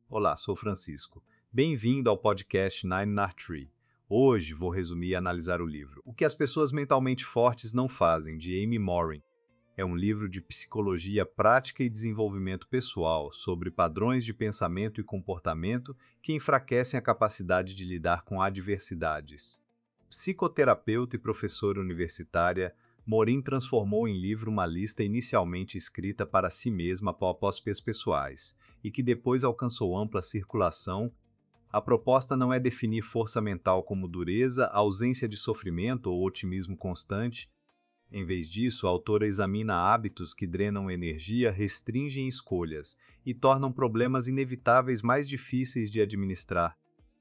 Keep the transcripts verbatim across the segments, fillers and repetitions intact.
Olá, sou Francisco. Bem-vindo ao podcast Nine Nar Tree. Hoje vou resumir e analisar o livro O que as pessoas mentalmente fortes não fazem, de Amy Morin. É um livro de psicologia prática e desenvolvimento pessoal sobre padrões de pensamento e comportamento que enfraquecem a capacidade de lidar com adversidades. Psicoterapeuta e professora universitária, Morin transformou em livro uma lista inicialmente escrita para si mesma após pessoais, e que depois alcançou ampla circulação. A proposta não é definir força mental como dureza, ausência de sofrimento ou otimismo constante. Em vez disso, a autora examina hábitos que drenam energia, restringem escolhas e tornam problemas inevitáveis mais difíceis de administrar.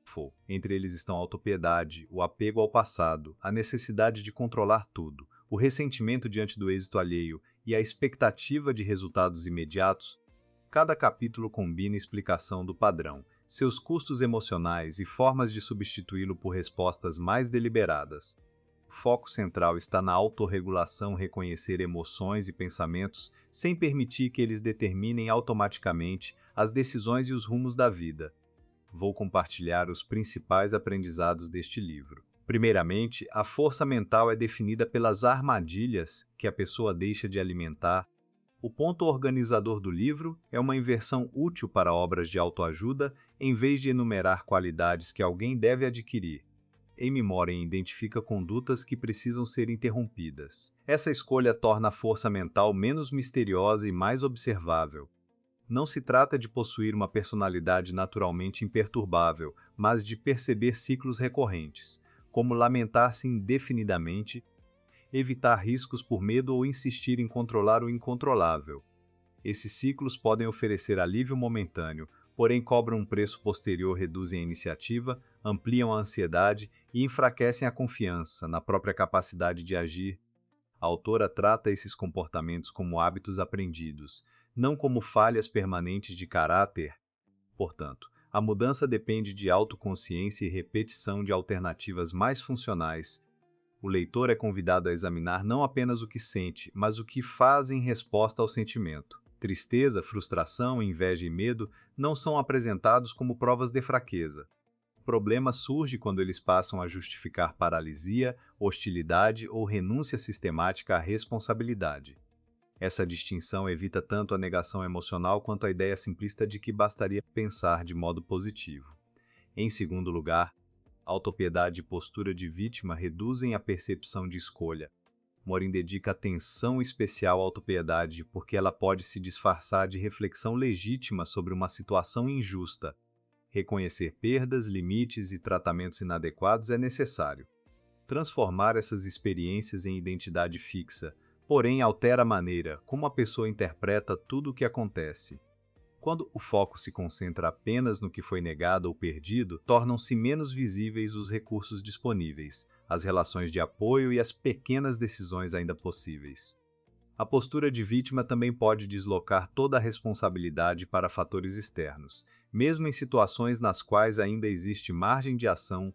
Entre eles estão a autopiedade, o apego ao passado, a necessidade de controlar tudo, o ressentimento diante do êxito alheio e a expectativa de resultados imediatos. Cada capítulo combina explicação do padrão, seus custos emocionais e formas de substituí-lo por respostas mais deliberadas. O foco central está na autorregulação, reconhecer emoções e pensamentos sem permitir que eles determinem automaticamente as decisões e os rumos da vida. Vou compartilhar os principais aprendizados deste livro. Primeiramente, a força mental é definida pelas armadilhas que a pessoa deixa de alimentar. O ponto organizador do livro é uma inversão útil para obras de autoajuda, em vez de enumerar qualidades que alguém deve adquirir. Amy Morin identifica condutas que precisam ser interrompidas. Essa escolha torna a força mental menos misteriosa e mais observável. Não se trata de possuir uma personalidade naturalmente imperturbável, mas de perceber ciclos recorrentes, como lamentar-se indefinidamente, evitar riscos por medo ou insistir em controlar o incontrolável. Esses ciclos podem oferecer alívio momentâneo, porém cobram um preço posterior, reduzem a iniciativa, ampliam a ansiedade e enfraquecem a confiança na própria capacidade de agir. A autora trata esses comportamentos como hábitos aprendidos, não como falhas permanentes de caráter. Portanto, a mudança depende de autoconsciência e repetição de alternativas mais funcionais. O leitor é convidado a examinar não apenas o que sente, mas o que faz em resposta ao sentimento. Tristeza, frustração, inveja e medo não são apresentados como provas de fraqueza. O problema surge quando eles passam a justificar paralisia, hostilidade ou renúncia sistemática à responsabilidade. Essa distinção evita tanto a negação emocional quanto a ideia simplista de que bastaria pensar de modo positivo. Em segundo lugar, autopiedade e postura de vítima reduzem a percepção de escolha. Morin dedica atenção especial à autopiedade porque ela pode se disfarçar de reflexão legítima sobre uma situação injusta. Reconhecer perdas, limites e tratamentos inadequados é necessário. Transformar essas experiências em identidade fixa, porém altera a maneira como a pessoa interpreta tudo o que acontece. Quando o foco se concentra apenas no que foi negado ou perdido, tornam-se menos visíveis os recursos disponíveis, as relações de apoio e as pequenas decisões ainda possíveis. A postura de vítima também pode deslocar toda a responsabilidade para fatores externos, mesmo em situações nas quais ainda existe margem de ação.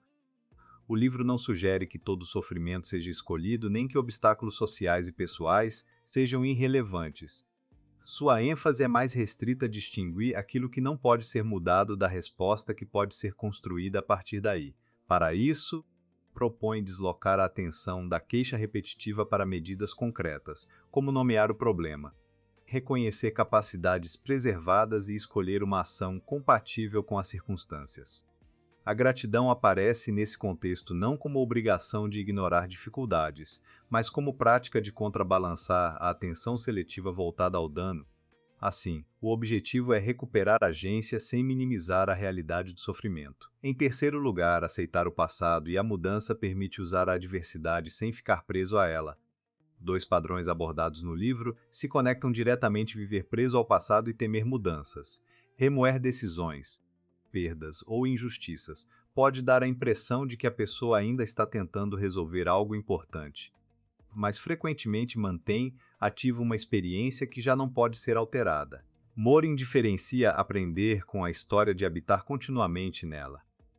O livro não sugere que todo sofrimento seja escolhido nem que obstáculos sociais e pessoais sejam irrelevantes. Sua ênfase é mais restrita a distinguir aquilo que não pode ser mudado da resposta que pode ser construída a partir daí. Para isso, propõe deslocar a atenção da queixa repetitiva para medidas concretas, como nomear o problema, reconhecer capacidades preservadas e escolher uma ação compatível com as circunstâncias. A gratidão aparece nesse contexto não como obrigação de ignorar dificuldades, mas como prática de contrabalançar a atenção seletiva voltada ao dano. Assim, o objetivo é recuperar a agência sem minimizar a realidade do sofrimento. Em terceiro lugar, aceitar o passado e a mudança permite usar a adversidade sem ficar preso a ela. Dois padrões abordados no livro se conectam diretamente: viver preso ao passado e temer mudanças. Remoer decisões, perdas ou injustiças pode dar a impressão de que a pessoa ainda está tentando resolver algo importante, mas frequentemente mantém ativa uma experiência que já não pode ser alterada. Morin diferencia aprender com a história de habitar continuamente nela.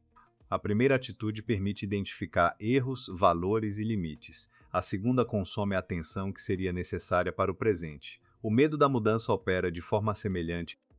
A primeira atitude permite identificar erros, valores e limites. A segunda consome a atenção que seria necessária para o presente. O medo da mudança opera de forma semelhante.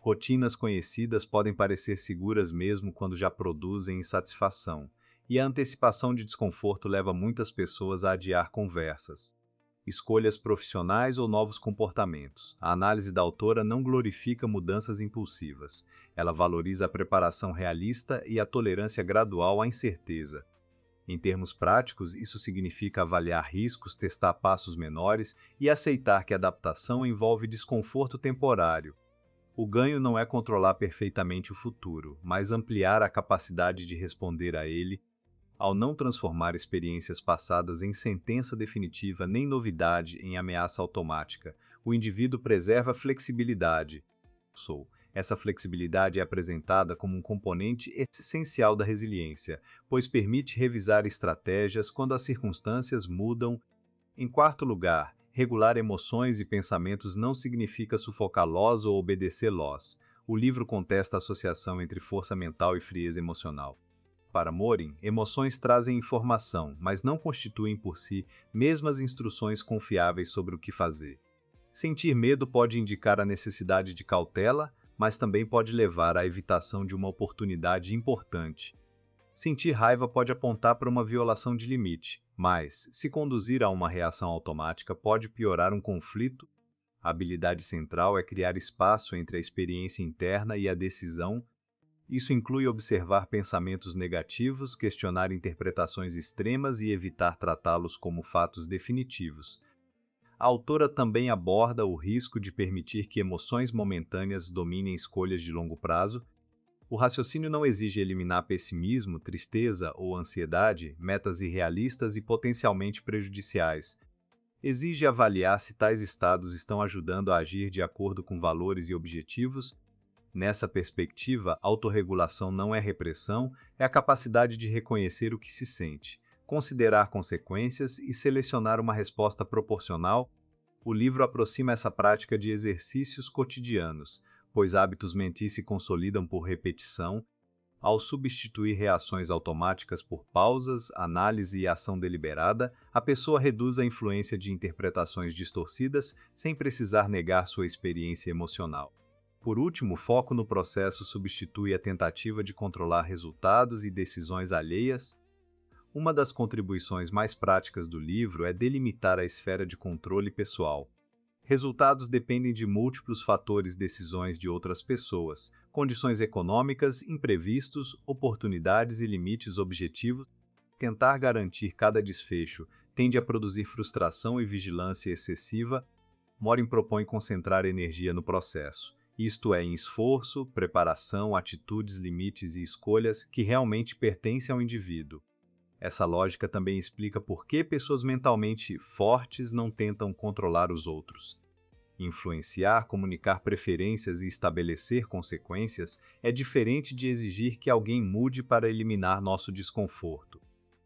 Rotinas conhecidas podem parecer seguras mesmo quando já produzem insatisfação, e a antecipação de desconforto leva muitas pessoas a adiar conversas, escolhas profissionais ou novos comportamentos. A análise da autora não glorifica mudanças impulsivas. Ela valoriza a preparação realista e a tolerância gradual à incerteza. Em termos práticos, isso significa avaliar riscos, testar passos menores e aceitar que a adaptação envolve desconforto temporário. O ganho não é controlar perfeitamente o futuro, mas ampliar a capacidade de responder a ele. Ao não transformar experiências passadas em sentença definitiva nem novidade em ameaça automática, o indivíduo preserva a flexibilidade. Sou. Essa flexibilidade é apresentada como um componente essencial da resiliência, pois permite revisar estratégias quando as circunstâncias mudam. Em quarto lugar, regular emoções e pensamentos não significa sufocá-los ou obedecê-los. O livro contesta a associação entre força mental e frieza emocional. Para Morin, emoções trazem informação, mas não constituem por si mesmas instruções confiáveis sobre o que fazer. Sentir medo pode indicar a necessidade de cautela, mas também pode levar à evitação de uma oportunidade importante. Sentir raiva pode apontar para uma violação de limite, mas, se conduzir a uma reação automática, pode piorar um conflito. A habilidade central é criar espaço entre a experiência interna e a decisão. Isso inclui observar pensamentos negativos, questionar interpretações extremas e evitar tratá-los como fatos definitivos. A autora também aborda o risco de permitir que emoções momentâneas dominem escolhas de longo prazo. O raciocínio não exige eliminar pessimismo, tristeza ou ansiedade, metas irrealistas e potencialmente prejudiciais. Exige avaliar se tais estados estão ajudando a agir de acordo com valores e objetivos. Nessa perspectiva, autorregulação não é repressão, é a capacidade de reconhecer o que se sente, considerar consequências e selecionar uma resposta proporcional. O livro aproxima essa prática de exercícios cotidianos, pois hábitos mentis se consolidam por repetição. Ao substituir reações automáticas por pausas, análise e ação deliberada, a pessoa reduz a influência de interpretações distorcidas sem precisar negar sua experiência emocional. Por último, o foco no processo substitui a tentativa de controlar resultados e decisões alheias. Uma das contribuições mais práticas do livro é delimitar a esfera de controle pessoal. Resultados dependem de múltiplos fatores, decisões de outras pessoas, condições econômicas, imprevistos, oportunidades e limites objetivos. Tentar garantir cada desfecho tende a produzir frustração e vigilância excessiva. Morin propõe concentrar energia no processo, isto é, em esforço, preparação, atitudes, limites e escolhas que realmente pertencem ao indivíduo. Essa lógica também explica por que pessoas mentalmente fortes não tentam controlar os outros. Influenciar, comunicar preferências e estabelecer consequências é diferente de exigir que alguém mude para eliminar nosso desconforto.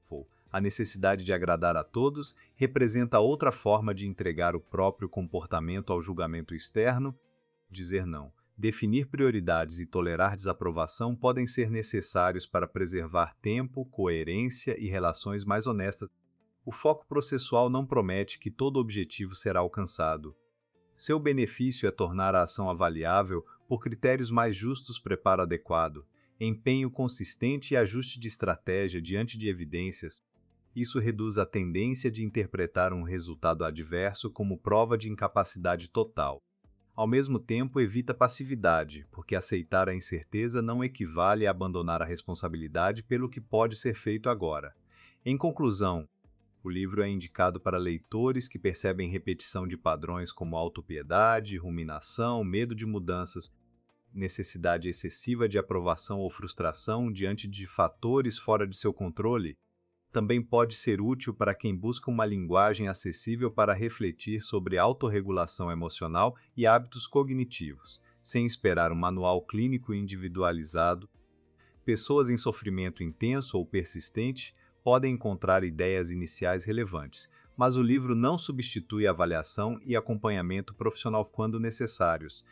A necessidade de agradar a todos representa outra forma de entregar o próprio comportamento ao julgamento externo. Dizer não, definir prioridades e tolerar desaprovação podem ser necessários para preservar tempo, coerência e relações mais honestas. O foco processual não promete que todo objetivo será alcançado. Seu benefício é tornar a ação avaliável por critérios mais justos, preparo adequado, empenho consistente e ajuste de estratégia diante de evidências. Isso reduz a tendência de interpretar um resultado adverso como prova de incapacidade total. Ao mesmo tempo, evita passividade, porque aceitar a incerteza não equivale a abandonar a responsabilidade pelo que pode ser feito agora. Em conclusão, o livro é indicado para leitores que percebem repetição de padrões como autopiedade, ruminação, medo de mudanças, necessidade excessiva de aprovação ou frustração diante de fatores fora de seu controle. Também pode ser útil para quem busca uma linguagem acessível para refletir sobre autorregulação emocional e hábitos cognitivos, sem esperar um manual clínico individualizado. Pessoas em sofrimento intenso ou persistente podem encontrar ideias iniciais relevantes, mas o livro não substitui avaliação e acompanhamento profissional quando necessários.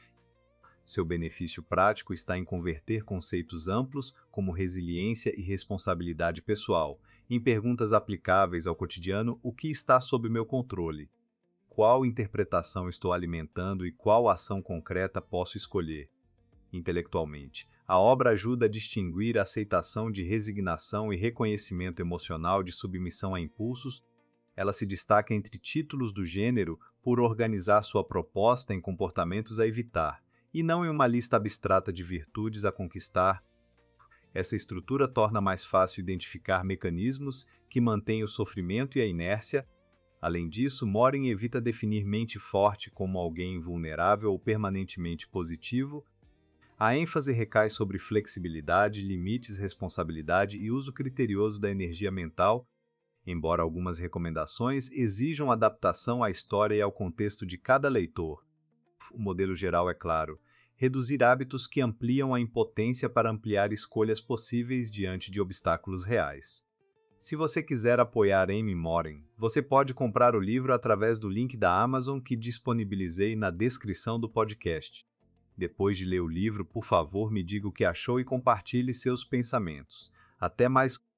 Seu benefício prático está em converter conceitos amplos, como resiliência e responsabilidade pessoal, em perguntas aplicáveis ao cotidiano: o que está sob meu controle? Qual interpretação estou alimentando e qual ação concreta posso escolher? intelectualmente. A obra ajuda a distinguir a aceitação de resignação e reconhecimento emocional de submissão a impulsos. Ela se destaca entre títulos do gênero por organizar sua proposta em comportamentos a evitar, e não em uma lista abstrata de virtudes a conquistar. Essa estrutura torna mais fácil identificar mecanismos que mantêm o sofrimento e a inércia. Além disso, Morin evita definir mente forte como alguém vulnerável ou permanentemente positivo. A ênfase recai sobre flexibilidade, limites, responsabilidade e uso criterioso da energia mental, embora algumas recomendações exijam adaptação à história e ao contexto de cada leitor. O modelo geral é claro: reduzir hábitos que ampliam a impotência para ampliar escolhas possíveis diante de obstáculos reais. Se você quiser apoiar Amy Morin, você pode comprar o livro através do link da Amazon que disponibilizei na descrição do podcast. Depois de ler o livro, por favor, me diga o que achou e compartilhe seus pensamentos. Até mais!